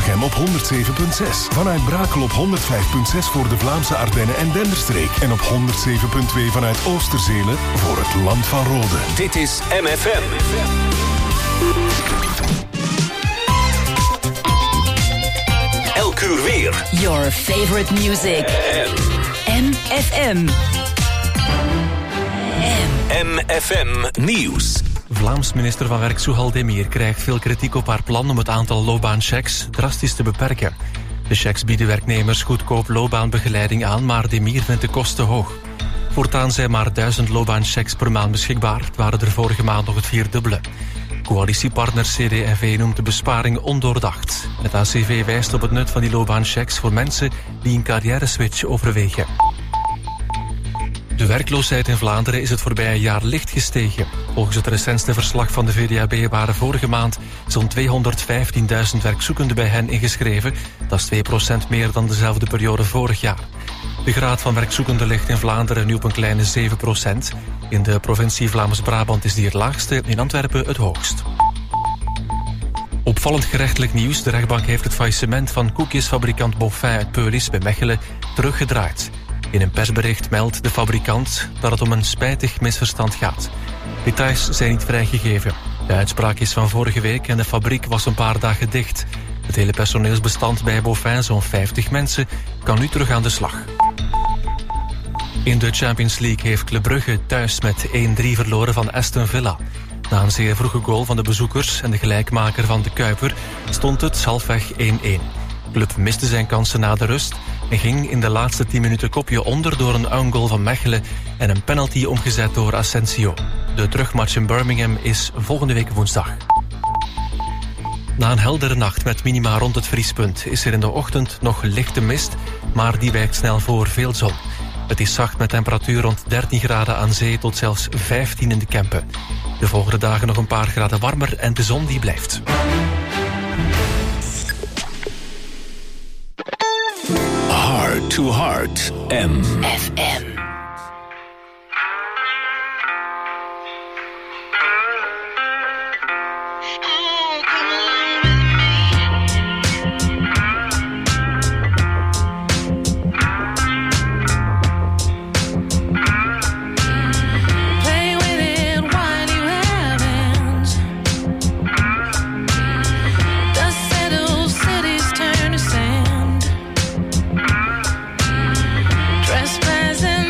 Wevelgem op 107.6. Vanuit Brakel op 105.6 voor de Vlaamse Ardennen en Denderstreek. En op 107.2 vanuit Oosterzelen voor het Land van Rode. Dit is MFM. Elk uur weer. Your favorite music. MFM. MFM Nieuws. Vlaams minister van Werk Souhal Demir krijgt veel kritiek op haar plan om het aantal loopbaanchecks drastisch te beperken. De checks bieden werknemers goedkoop loopbaanbegeleiding aan, maar Demir vindt de kosten hoog. Voortaan zijn maar 1000 loopbaanchecks per maand beschikbaar. Het waren er vorige maand nog het vierdubbele. Coalitiepartner CD&V noemt de besparing ondoordacht. Het ACV wijst op het nut van die loopbaanchecks voor mensen die een carrière-switch overwegen. De werkloosheid in Vlaanderen is het voorbije jaar licht gestegen. Volgens het recentste verslag van de VDAB waren vorige maand zo'n 215.000 werkzoekenden bij hen ingeschreven. Dat is 2% meer dan dezelfde periode vorig jaar. De graad van werkzoekenden ligt in Vlaanderen nu op een kleine 7%. In de provincie Vlaams-Brabant is die het laagste, in Antwerpen het hoogst. Opvallend gerechtelijk nieuws. De rechtbank heeft het faillissement van koekjesfabrikant Boffin uit Peulis bij Mechelen teruggedraaid. In een persbericht meldt de fabrikant dat het om een spijtig misverstand gaat. Details zijn niet vrijgegeven. De uitspraak is van vorige week en de fabriek was een paar dagen dicht. Het hele personeelsbestand bij Boffin, zo'n 50 mensen, kan nu terug aan de slag. In de Champions League heeft Club Brugge thuis met 1-3 verloren van Aston Villa. Na een zeer vroege goal van de bezoekers en de gelijkmaker van de Kuiper stond het halfweg 1-1. De club miste zijn kansen na de rust en ging in de laatste 10 minuten kopje onder door een own goal van Mechelen en een penalty omgezet door Asensio. De terugmatch in Birmingham is volgende week woensdag. Na een heldere nacht met minima rond het vriespunt is er in de ochtend nog lichte mist, maar die wijkt snel voor veel zon. Het is zacht met temperatuur rond 13 graden aan zee tot zelfs 15 in de Kempen. De volgende dagen nog een paar graden warmer en de zon die blijft. Heart to Heart. FM. Trespassing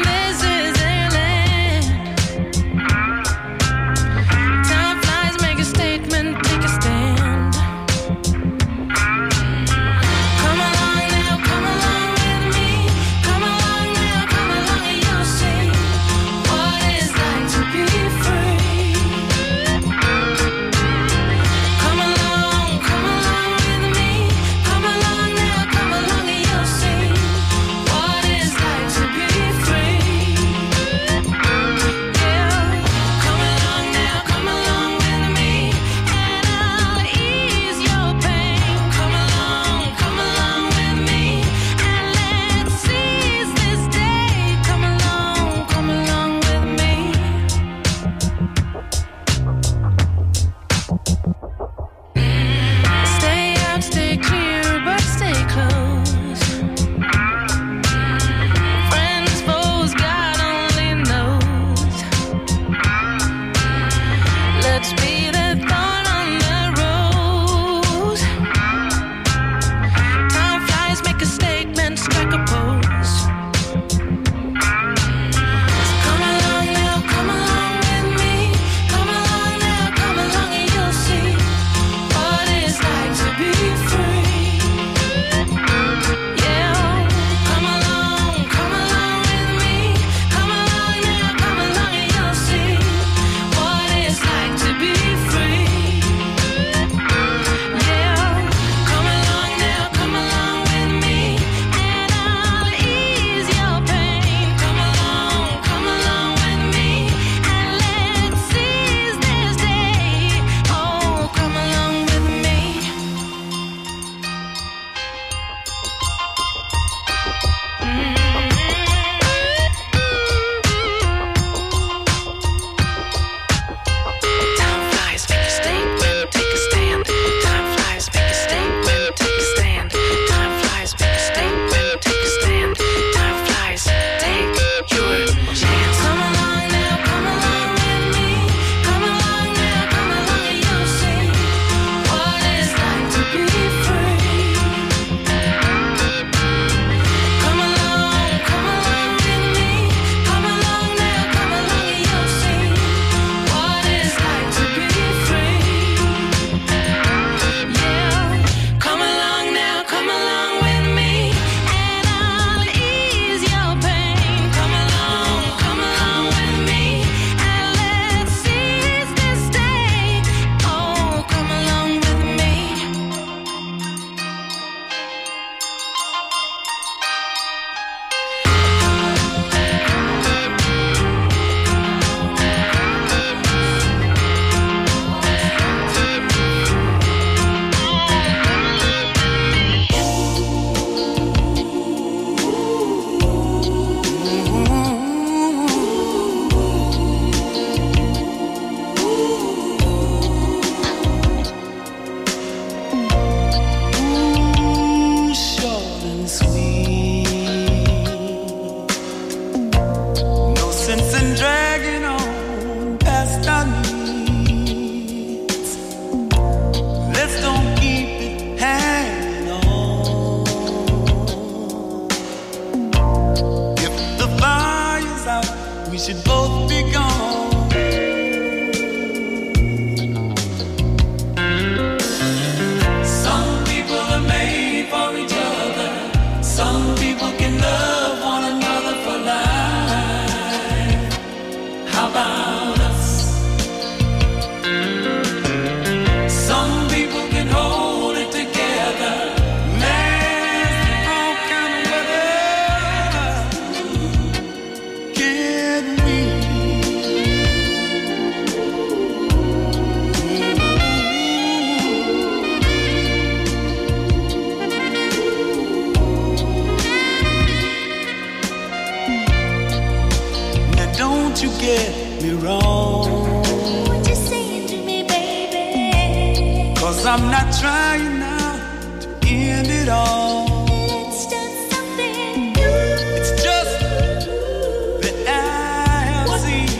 get me wrong. What you saying to me, baby? 'Cause I'm not trying now to end it all. Let's start something new. It's just that I have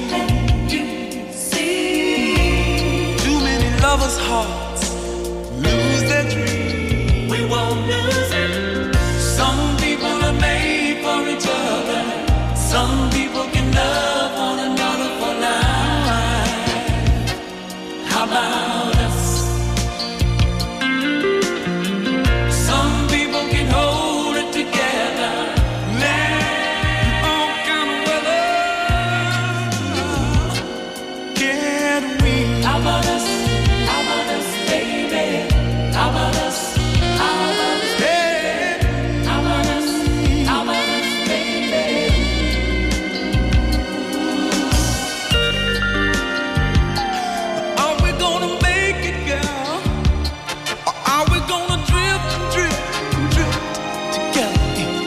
seen too many lovers' hearts lose their dreams. We won't lose it. Some people are made for each other. Some people can love one another for life. How about us? Some people can hold it together. Land all kind of weather. Can we? How about us? How about us, baby? How about us? How about us, baby? How about us? How about us, baby? Are we gonna make it, girl? Or are we gonna drift and drift and drift together?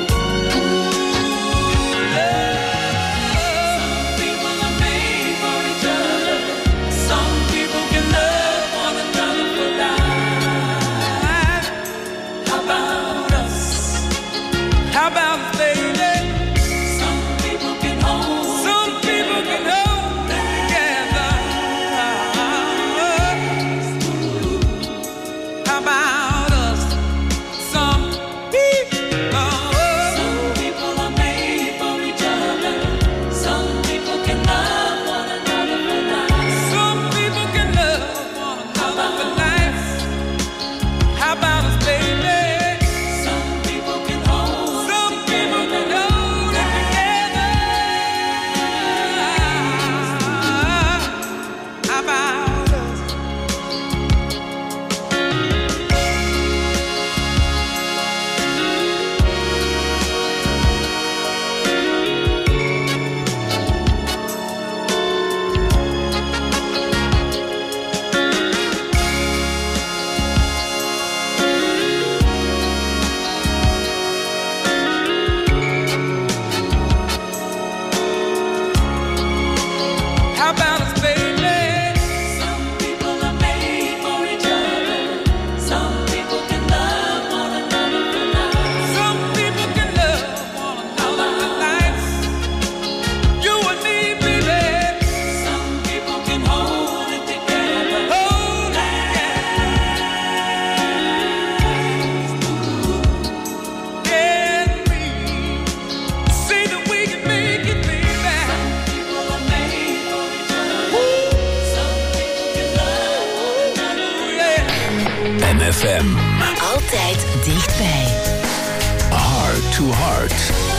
Some people are made for each other. Some people can love one another for life. How about us? How about us, baby? Some people can hold. Some people can hold it together. How about us? Some people. Some people are made for each other. Some people can love one another for life. Some people can love one another for life. How about us, baby? Some people can hold. Some people can hold it together. How about us? How about us, baby? Some people are made for each other. Some people can love one another for life. Some people can love one another for life. You and me, baby. Some people can hold it together. Hold it together. Can we see that we can make it, baby? People are made for each other. Some people can love one another. MFM. Altijd dichtbij. Heart to Heart.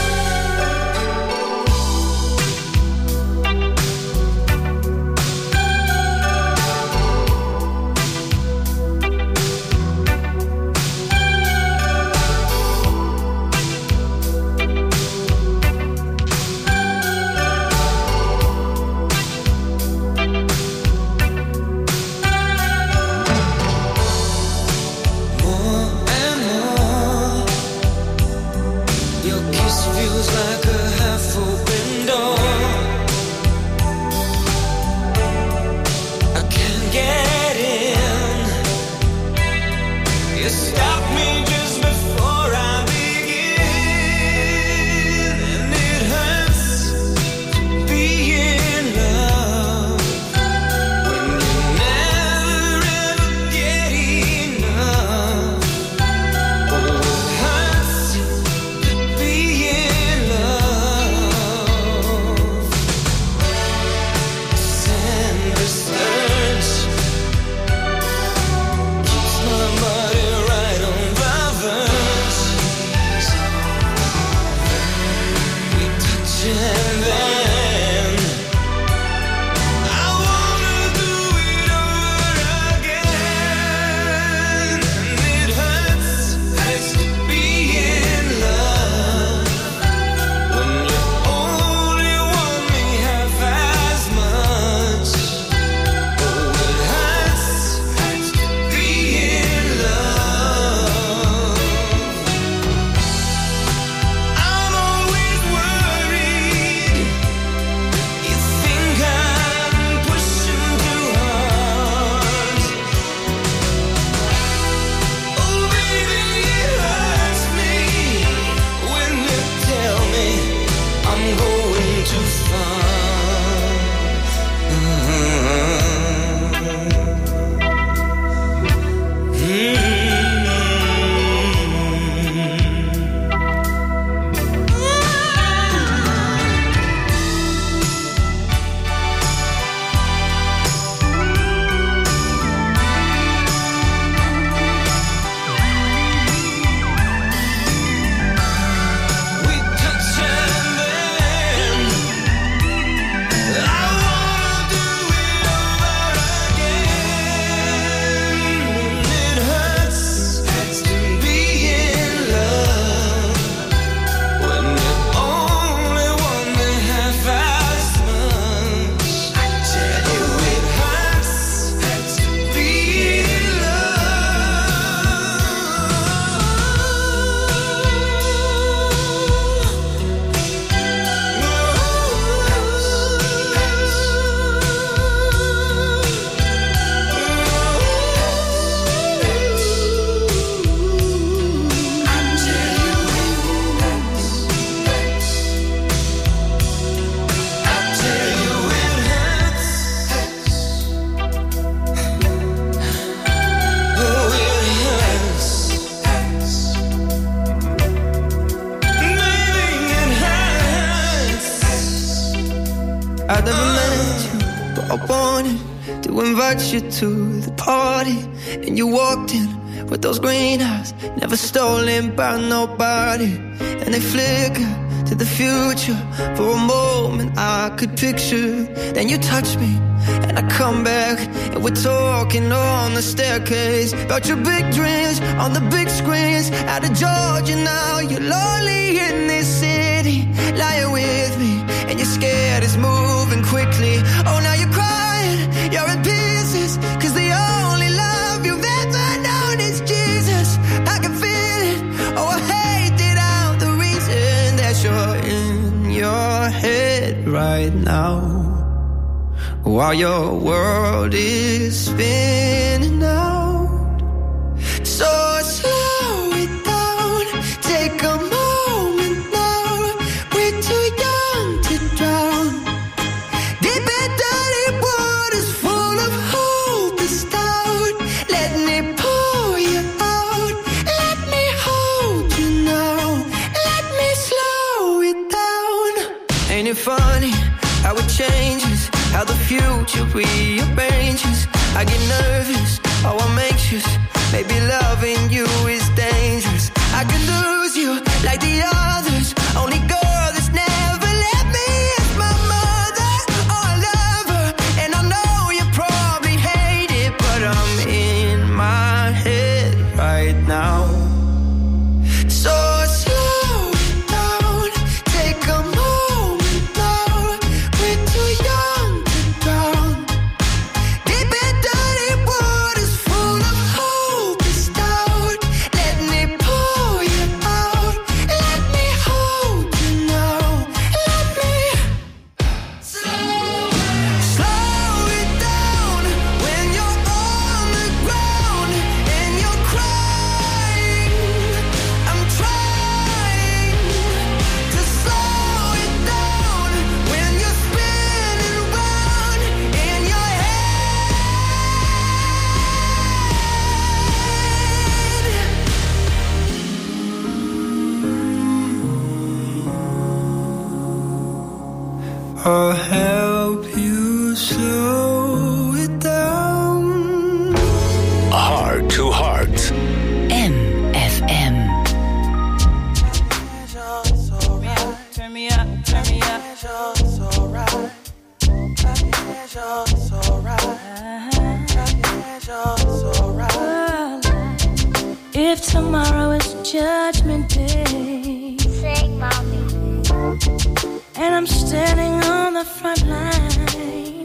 Your kiss feels like a half-open door. I can't get in. You stop me just before I begin, and it hurts to be in love when you never ever get enough. Oh, it hurts to be in love. I never met you, but I wanted to invite you to the party. And you walked in with those green eyes, never stolen by nobody. And they flicker to the future. For a moment I could picture. Then you touch me and I come back, and we're talking on the staircase about your big dreams on the big screens. Out of Georgia now, you're lonely in this city, lying with me, and you're scared it's moving quickly. Oh, now you're crying, you're in pieces, 'cause the only love you've ever known is Jesus. I can feel it, oh I hate it out, the reason that you're in your head right now, while your world is spinning out. So slow it down, take a moment now. We're too young to drown. Deep and dirty waters full of hope is down. Let me pull you out. Let me hold you now. Let me slow it down. Ain't it funny how it changes, how the future rearranges? I get nervous, oh I'm anxious. Maybe loving you is dangerous. I could lose you like the others. Only girl that's never let me is my mother. Oh I love her, and I know you probably hate it, but I'm in my head right now. So slow it down, take a moment now. We're too young to drown. Deep and dirty waters full of hope is down. Let me pull you out. Let me hold you now. Let me slow it down when you're on the ground and you're crying. I'm trying to slow it down when you're spinning round in your head. I'll help you slow it down. Heart to Heart. MFM. Turn me up, turn me up. If tomorrow is Judgment Day, Sing, mommy. and I'm standing on the front line,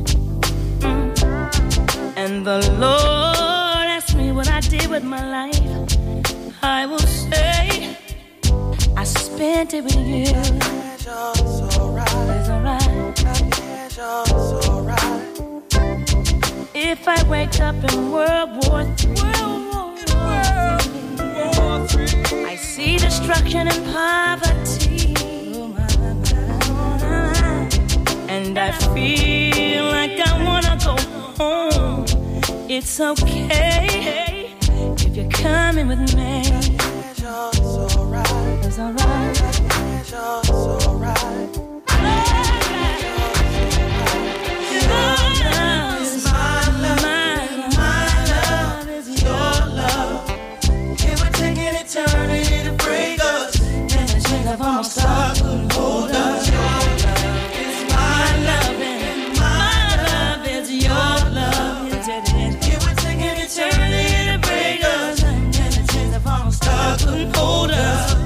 and the Lord asks me what I did with my life, I will say I spent it with you. It's alright. If I wake up in World War III, I see destruction and poverty, and I feel like I wanna go home. It's okay if you're coming with me. It's alright. It's alright. Eternity to break us, and the chains of our stars couldn't hold us. It's my love, and my love is your love. It would take an eternity to break us, and the chains of our stars couldn't hold us.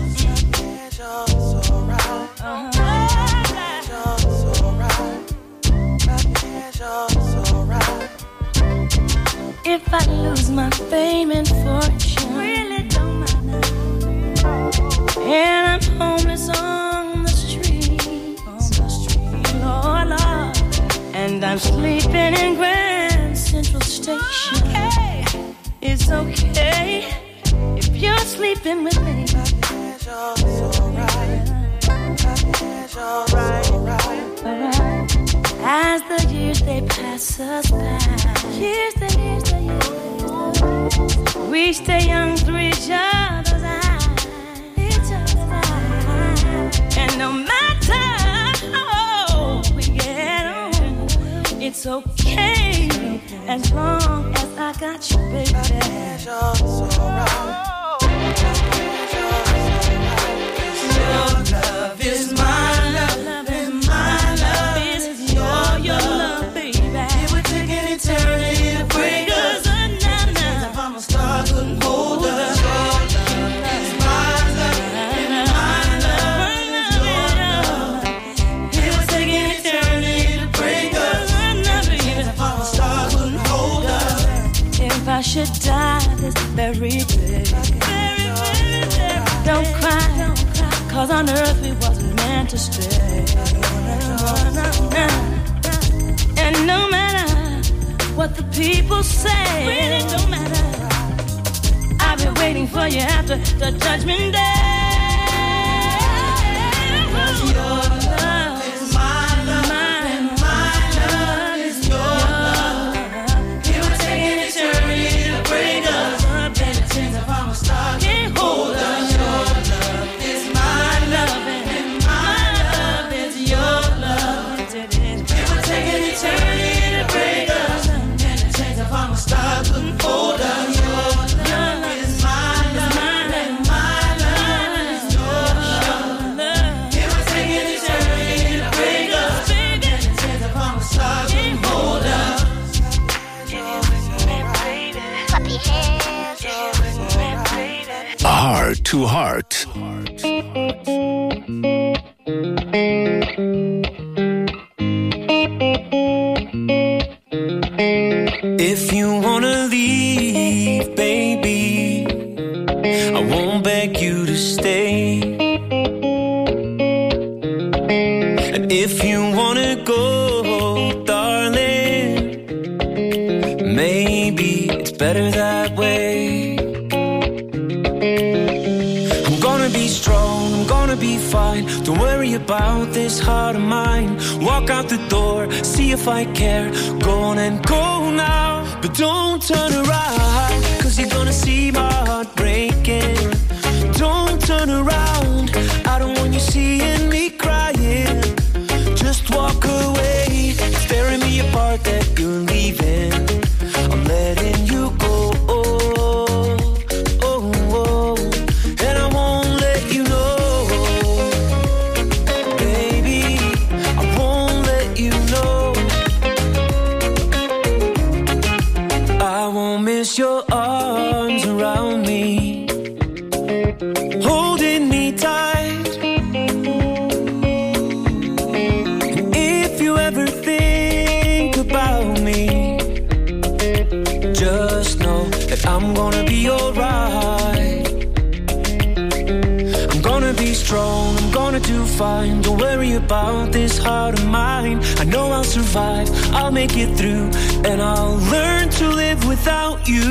If I lose my fame and fortune, really don't matter, and I'm homeless on the street, Lord, Lord, and I'm sleeping in Grand Central Station. It's okay if you're sleeping with me. Alright. As the years they pass us by, we stay young through each other's eyes. And no matter how old we get, every day. Don't cry, 'cause on earth we wasn't meant to stay. And no matter what the people say, really don't matter. I've been waiting for you after the judgment day. 'Cause your love is my love, and my love is your love. It would take an eternity to break us, and a chance if I'm a star can't hold us. Your love is my love, and my love is your love. It would take an eternity to break us, and a chance if I'm a star couldn't hold us. Your love is my love, and my love is your love. It would take an eternity to break us, and a chance if I'm a star couldn't hold us. Puppy hands. Heart to Heart. If you wanna leave, baby, I won't beg you to stay. And if you wanna go, darling, maybe it's better that way. I'm gonna be strong, I'm gonna be fine. Don't worry about this heart of mine. Walk out the door, see if I care. Go on and go now, but don't turn around, 'cause you're gonna see my heart breaking. Don't turn around, I don't want you seeing me crying. Just walk away, it's tearing me apart that you're leaving. I'm letting you go, and I won't let you know, baby, I won't let you know. I won't miss your arms around me, holding me tight. And if you ever think about me, just know that I'm gonna be alright. I'm gonna be strong, I'm gonna do fine. Don't worry about this heart of mine. I know I'll survive, I'll make it through, and I'll learn to live without you.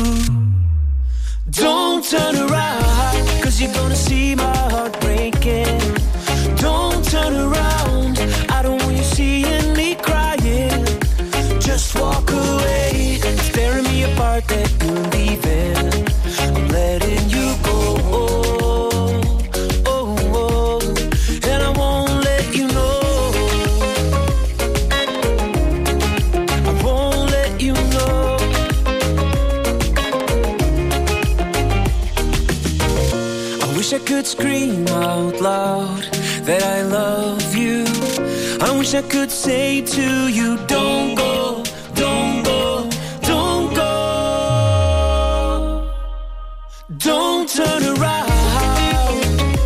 Don't turn around, 'cause you're gonna see my heart breaking. Don't turn around, I don't want you seeing me crying. Just walk away, it's tearing me apart that you're leaving. I'm letting you go, and I won't let you know. I won't let you know. I wish I could scream out loud that I love you. I wish I could say to you, don't go, don't go, don't go. Don't turn around.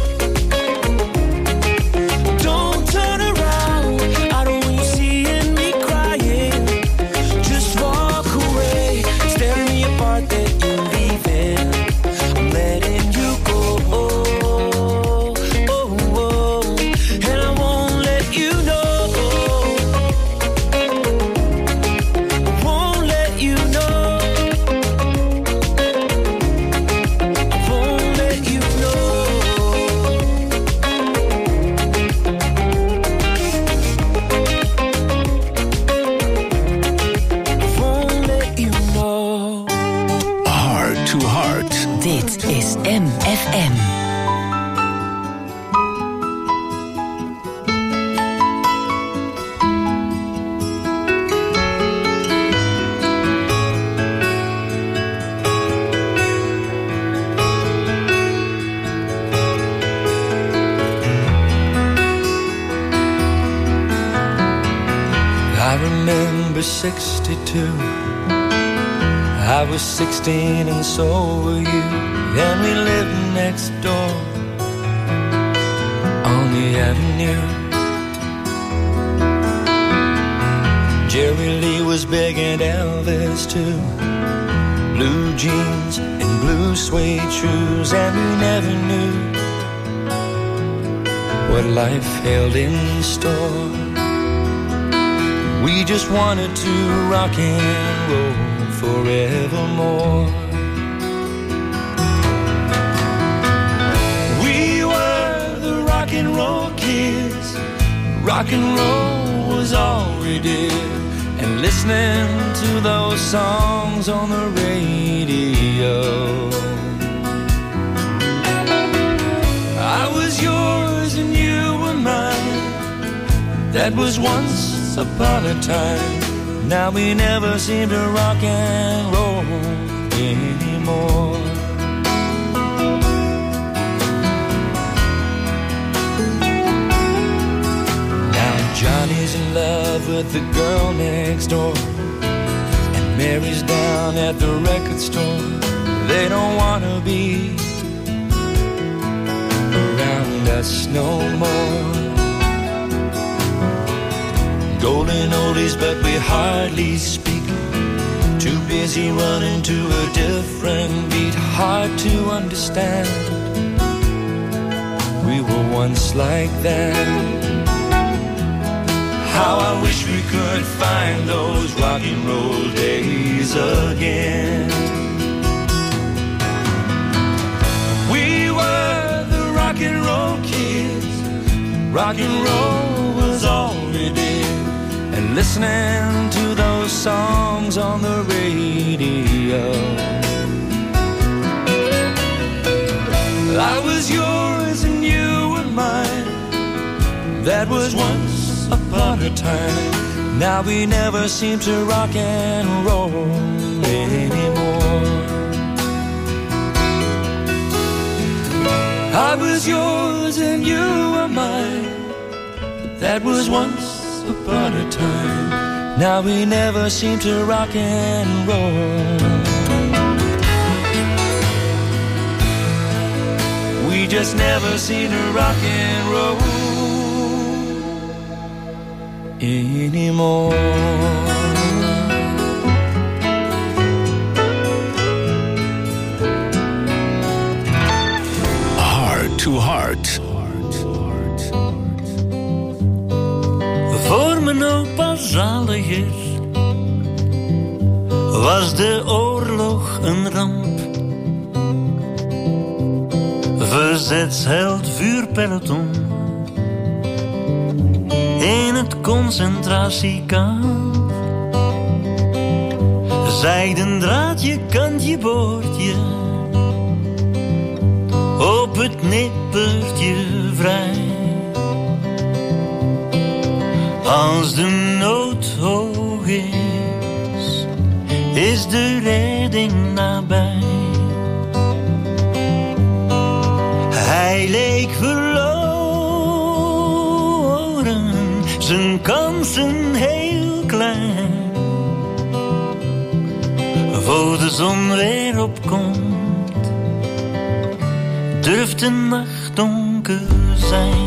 Don't turn around. I don't want you seeing me crying. Just walk away. It's tearing me apart that you're leaving. I'm letting you go, and I won't let you know. I won't let you know. I won't let you know. I won't let you know. Heart to Heart. Dit is MFM. I remember 62. I was 16 and so were you, and we lived next door on the avenue. Jerry Lee was big and Elvis too. blue jeans and blue suede shoes, and we never knew what life held in store. We just wanted to rock and roll forevermore. We were the rock and roll kids. Rock and roll was all we did. And listening to those songs on the radio. I was yours and you were mine. That was once upon a time. Now we never seem to rock and roll anymore. Now Johnny's in love with the girl next door, and Mary's down at the record store. They don't want to be around us no more. Golden oldies, but we hardly speak. Too busy running to a different beat. Hard to understand. We were once like that. How I wish we could find those rock and roll days again. We were the rock and roll kids. Rock and roll was all we did. And listening to those songs on the radio. I was yours and you were mine. That was once upon a time. Now we never seem to rock and roll anymore. I was yours and you were mine. That was once upon a time. Now we never seem to rock and roll. We just never seem to rock and roll anymore. Heart to Heart. Voor mijn opa zaliger was de oorlog een ramp. Verzetsheld vuurpeloton in het concentratiekamp. Zijden draadje, kantje, boordje, op het nippertje vrij. Als de nood hoog is de redding nabij. Hij leek verloren, zijn kansen heel klein. Voor de zon weer opkomt, durft de nacht donker zijn.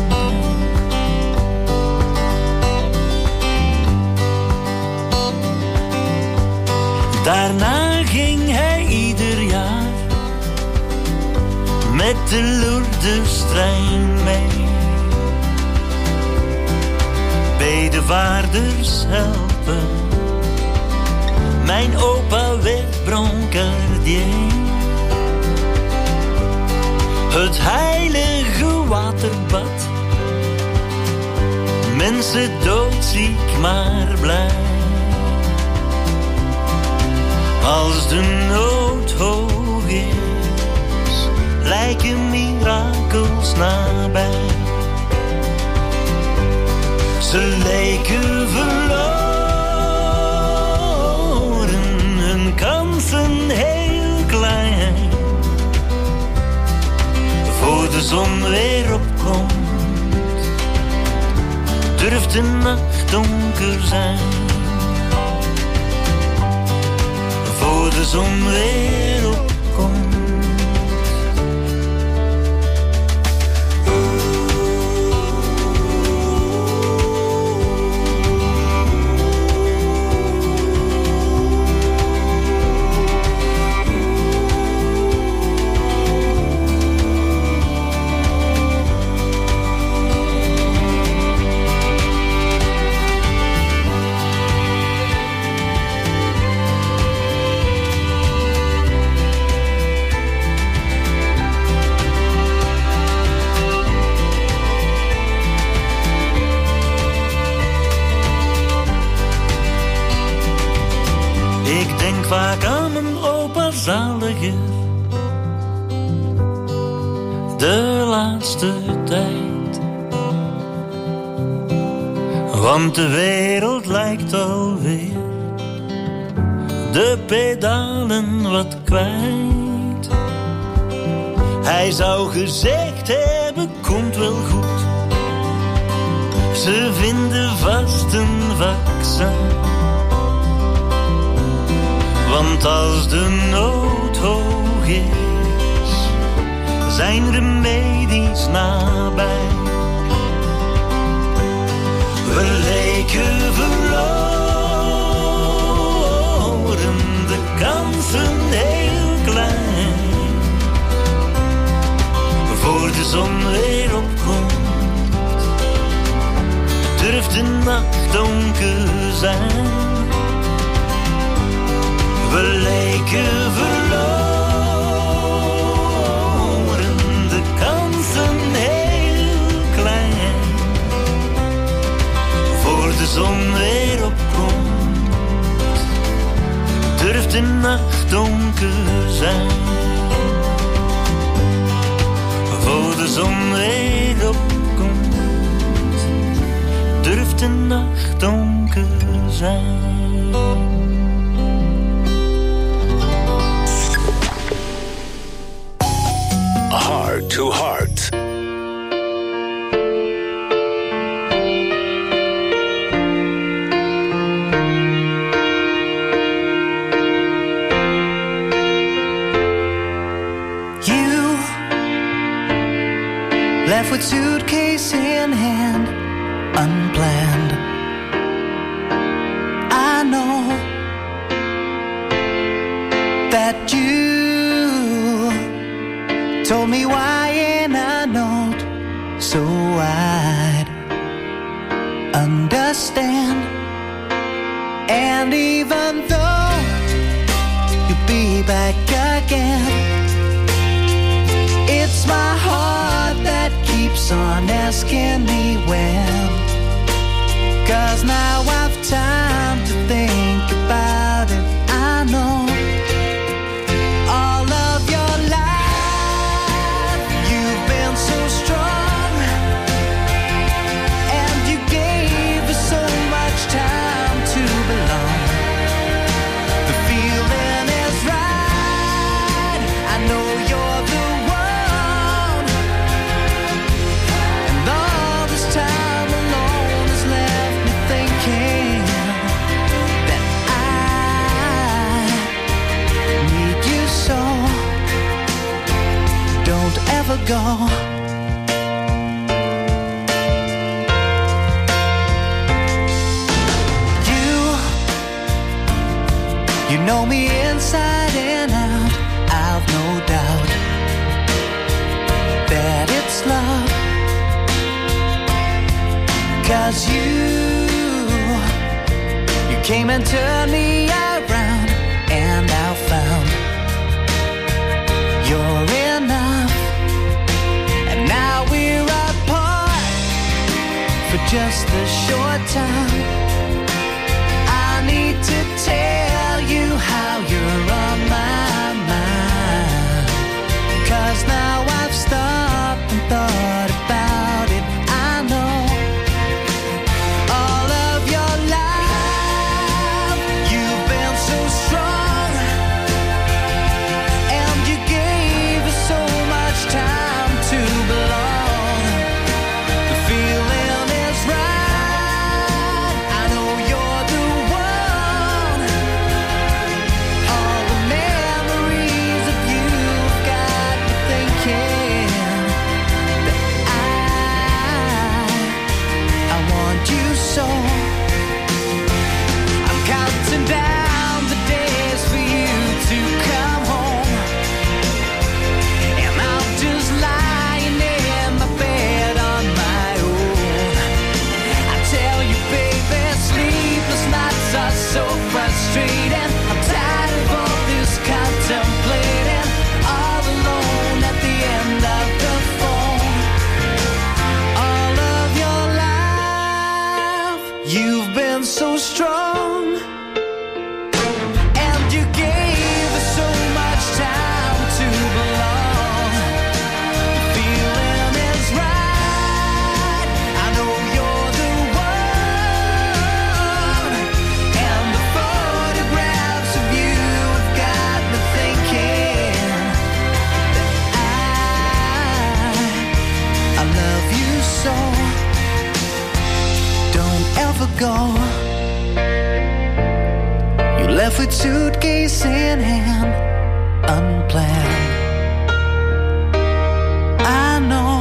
Daarna ging hij ieder jaar met de Lourdestrein mee. Bedevaarders helpen, mijn opa werd brancardier. Het heilige waterbad, mensen doodziek maar blij. Als de nood hoog is, lijken mirakels nabij. Ze leken verloren, hun kansen heel klein. Voor de zon weer opkomt, durft de nacht donker zijn. Voor de zon weer opkomt. rampzaliger de laatste tijd. Want de wereld lijkt alweer de pedalen wat kwijt. Hij zou gezegd hebben, komt wel goed. Ze vinden vast een vaccin. Want als de nood hoog is, zijn remedies nabij. We leken verloren, de kansen heel klein. Voor de zon weer opkomt, durft de nacht donker zijn. We leken verloren, de kansen heel klein. Voor de zon weer opkomt, durft de nacht donker zijn. Voor de zon weer opkomt, durft de nacht donker zijn. Heart to Heart. You left with suitcase in hand, unplanned. I know that you told me why in a note, so I'd understand. And even though you'll be back again, it's my heart that keeps on asking me when. 'Cause now I've time to think about it. I know all of your life you've been so strong, and you gave us so much time to belong. The feeling is right, I know you're the one, and all this time alone has left me thinking that I need you so. Don't ever go. You know me inside and out. I've no doubt that it's love. 'Cause you came and turned me around, and I found you're enough. And now we're apart for just a short time. I need to tell you how you're on my mind. 'Cause now I've stopped and thought about it. I know all of your life you've been so strong, and you gave us so much time to belong. The feeling is right, I go. You left with suitcase in hand, unplanned. I know.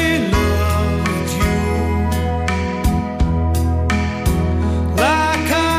Like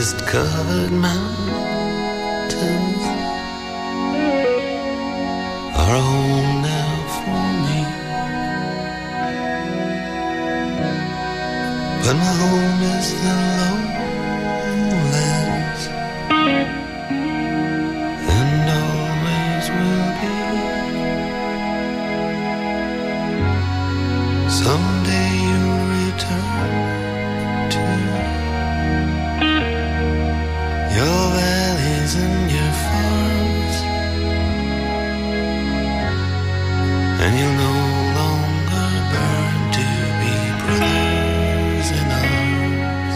mist-covered mountains are a home now for me. But my home is the lowlands, and always will be. Someday you'll return to your valleys and your farms, and you'll no longer burn to be brothers in arms.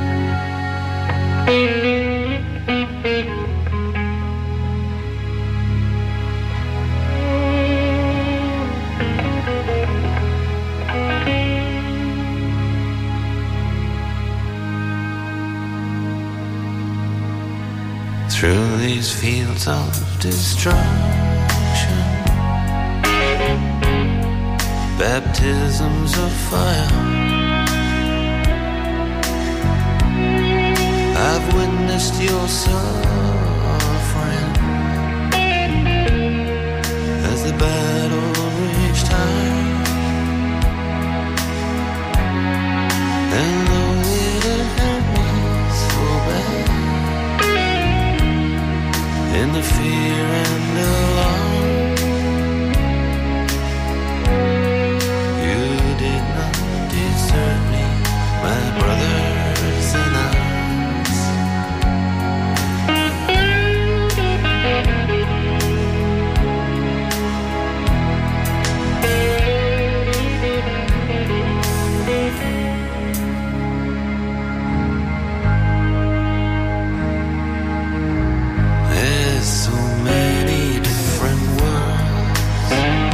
Through these fields of destruction, baptisms of fire, I've witnessed your suffering as the battle reached high. And though it hurt me so bad, in the fear and alarm, you did not desert me, my brothers in arms. There's so many different worlds,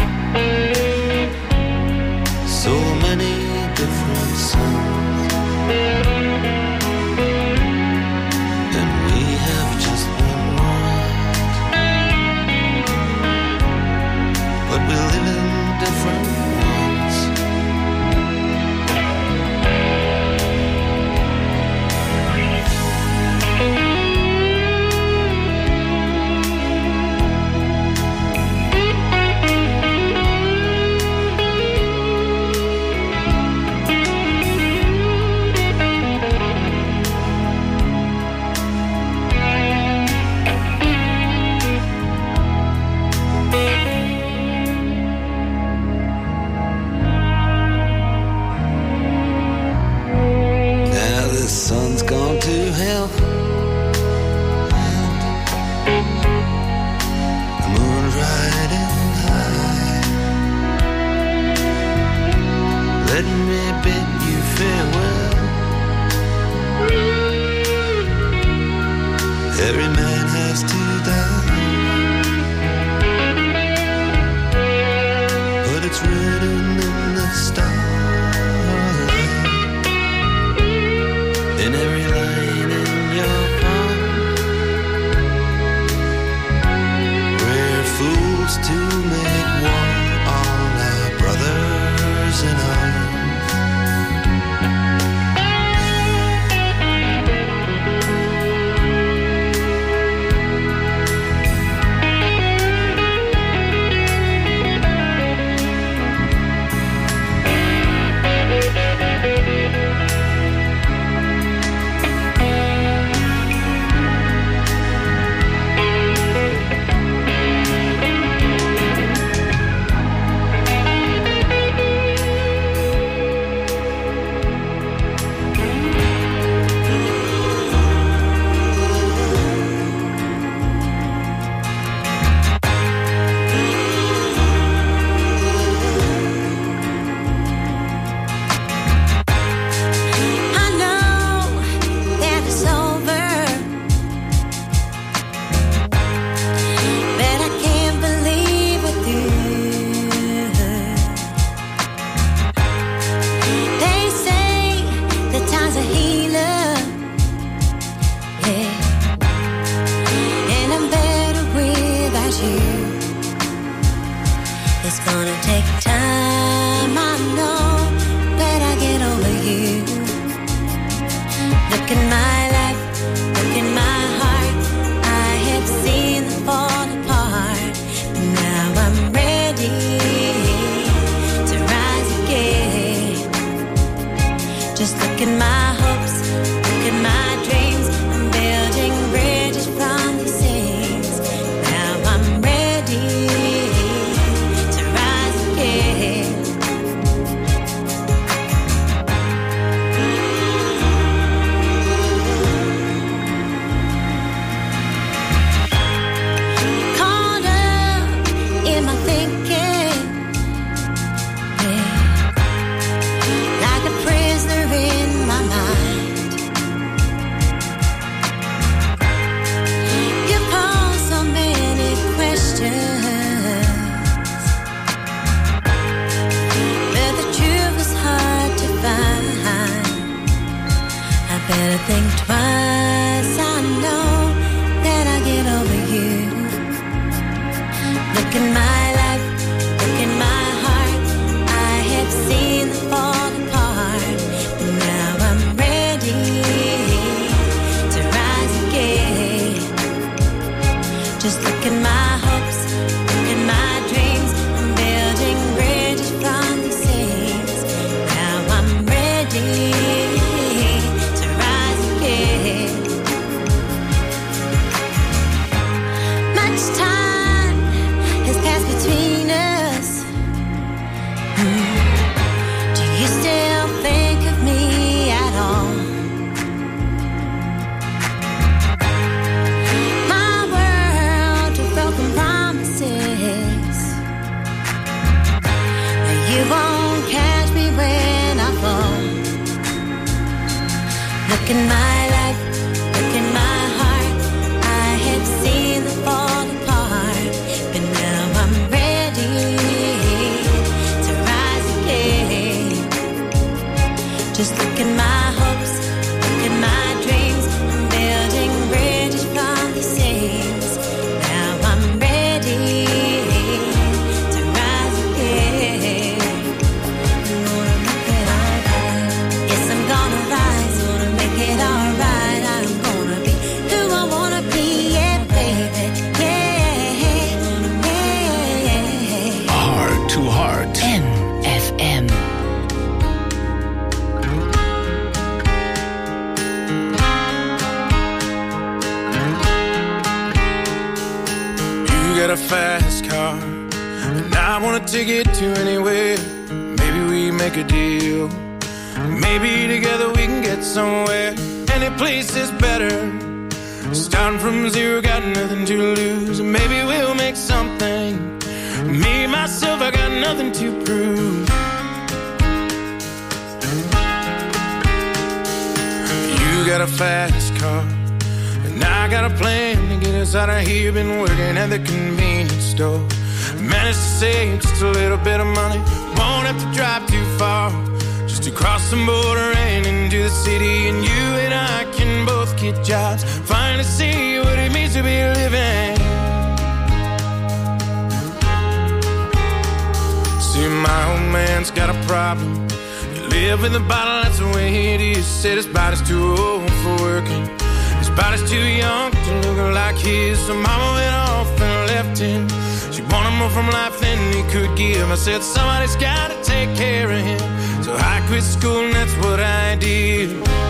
so many different suns, and we have just one world, but we live in different ones. Now the sun's gone to hell, and the moon's riding high. Let me bid you farewell. Every man has to die, but it's written in the starlight, in every line in your palm. We're fools to make war on our brothers in arms. I know that it's over, but I can't believe with you. They say that time's a healer, yeah, and I'm better without you. It's gonna take time, I know, but I get over you. Look at my life, Just look at my hopes, look at my dreams. I'm building bridges from these seas. Now I'm ready to rise again. Much time has passed between us. Do you still think of me at all? My world of broken promises. Now you won't catch me when I fall. Look at my life, look at my heart. I have seen the fall apart, but now I'm ready to rise again. Just look at my hopes, look at my dreams. I'm building bridges from these seas. Now I'm ready to rise again. I'm gonna make it alright. Yes, I'm gonna rise, gonna make it alright. I'm gonna be who I wanna be, yeah, baby, yeah, yeah. Heart to Heart. MFM. You got a fast car, and I wanna take it to anywhere. Maybe we make a deal. Maybe together we can get somewhere. Any place is better. Starting from zero, got nothing to lose. Maybe we'll make something. Me, myself, I got nothing to prove. You got a fast car, and I got a plan to get us out of here. Been working at the convenience store. Managed to save just a little bit of money. Won't have to drive too far, just to cross the border and into the city. And you and I can both get jobs, finally see what it means to be living. See, my old man's got a problem. He live with a bottle, that's the way it is. Said his body's too old for working, his body's too young to look like his. So mama went off and left him. She wanted more from life than he could give. I said somebody's gotta take care of him. So I quit school and that's what I did.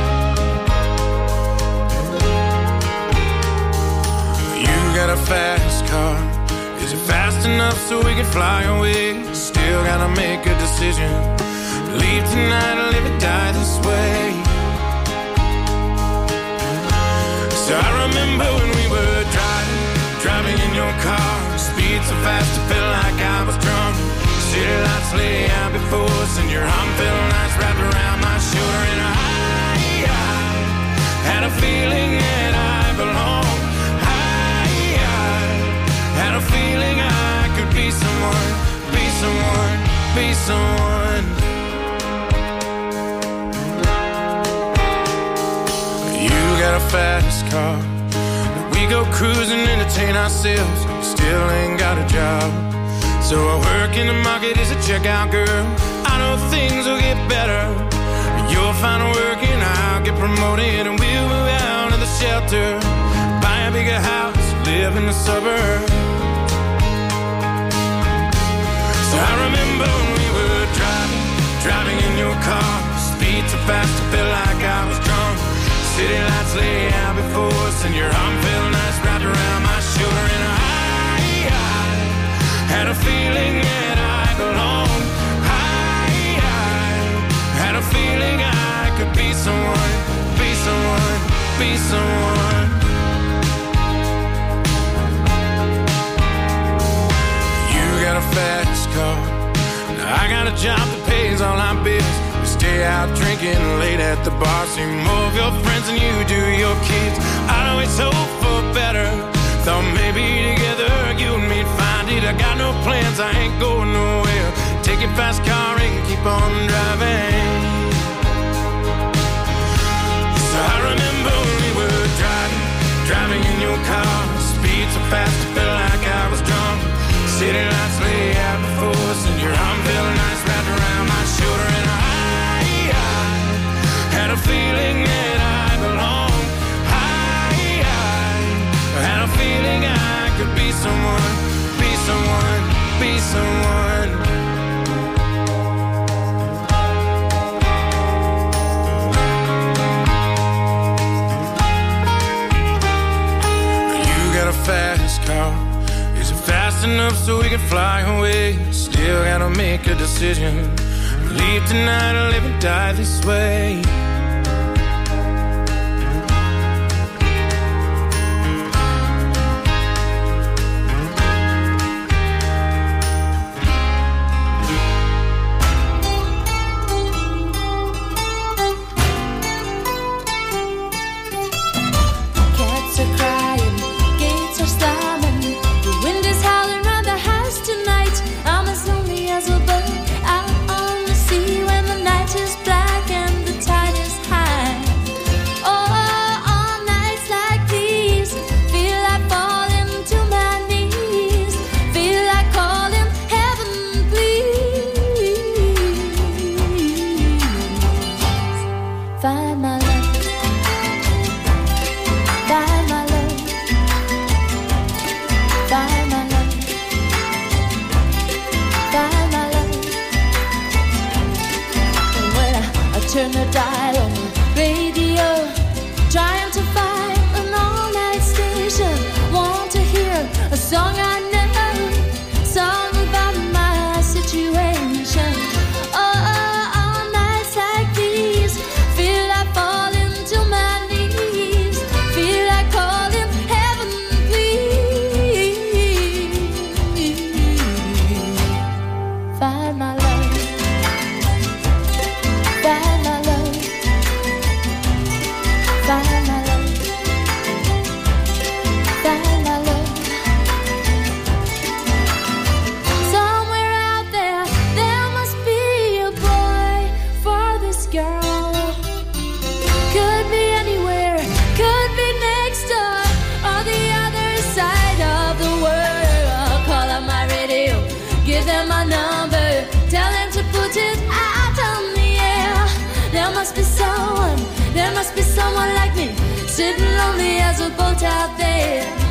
You got a fast car, is it fast enough so we can fly away? Still gotta make a decision. Leave tonight or live or die this way. So I remember when we were driving in your car. Speed so fast it felt like I was drunk. City lights lay out before us, and your arm felt nice wrapped around my shoulder. And I had a feeling that I belonged. I had a feeling I could be someone, be someone, be someone. You got a fast car, we go cruising, entertain ourselves. Still ain't got a job, so I work in the market as a checkout girl. I know things will get better. You'll find work and I'll get promoted, and we'll move out of the shelter, buy a bigger house, live in the suburbs. So I remember when we were driving in your car. Speed so fast it felt like I was drunk. City lights lay out before us, and your arm felt nice wrapped around my shoulder. And I had a feeling that I belonged. I had a feeling I could be someone, be someone, be someone. You got a fast car, I got a job that pays all our bills. We stay out drinking late at the bar, see more of your friends than you do your kids. I'd always hope for better, thought maybe together you and me'd find it. I got no plans, I ain't going nowhere. Take your fast car and keep on driving. So I remember when we were driving in your car. Speed so fast it felt like I was drunk. City lights lay out before us, and your arm felt nice wrapped around my shoulder. And I had a feeling that I belonged. I had a feeling I could be someone. You got a fast car. Is it fast enough so we can fly away? Still gotta make a decision. Leave tonight or live and die this way. Turn the dial on the radio, trying to find an all-night station. Want to hear a song I know, song about my situation. Oh, all nights like these, feel like falling to my knees. Feel like calling heaven, please. Find my love. Find my love. Find my love. Find my love. Somewhere out there, there must be a boy for this girl. Could be anywhere, could be next door, or the other side of the world. Call up my radio, give them my number, tell them to put it out on the air. There must be someone like me, sitting lonely as a boat out there.